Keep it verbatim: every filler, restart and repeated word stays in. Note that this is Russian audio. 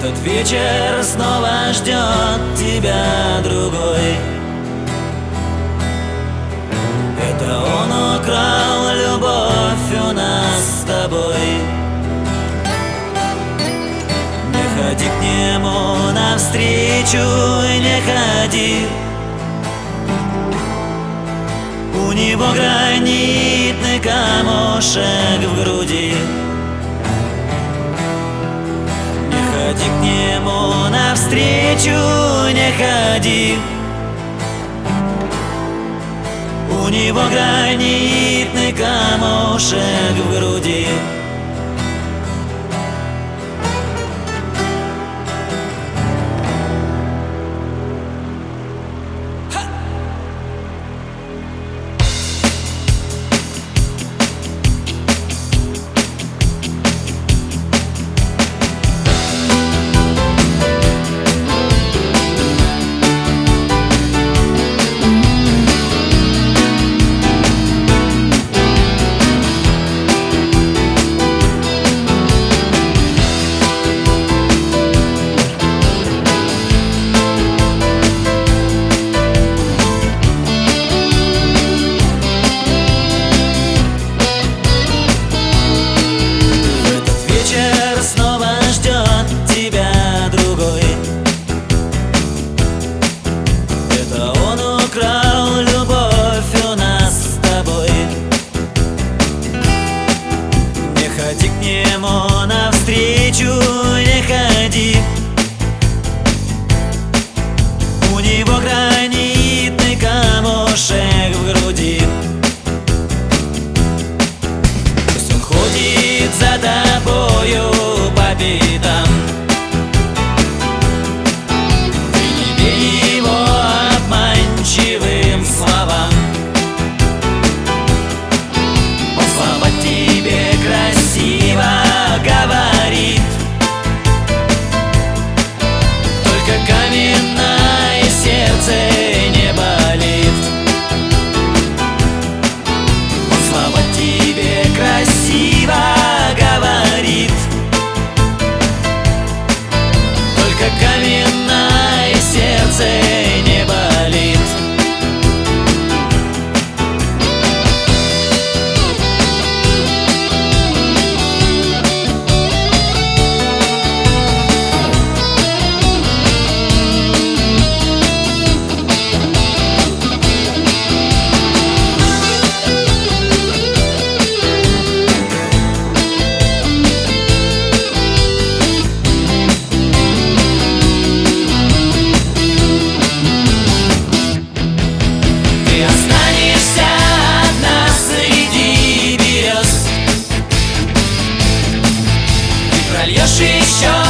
Этот вечер снова ждет тебя другой. Это он украл любовь у нас с тобой. Не ходи к нему навстречу, не ходи. У него гранитный камушек в груди. Не ходи к нему навстречу, не ходи. У него гранитный камушек в груди. Ходи к нему навстречу, не ходи. У него гранитный камушек в груди. Пусть он ходит за тобою по пятам. Ты не верь его обманчивым словам. Он слова тебе красиво говорит, только каменное сердце не болит. Он слова тебе красиво говорит, только каменное сердце не болит. Прольешь еще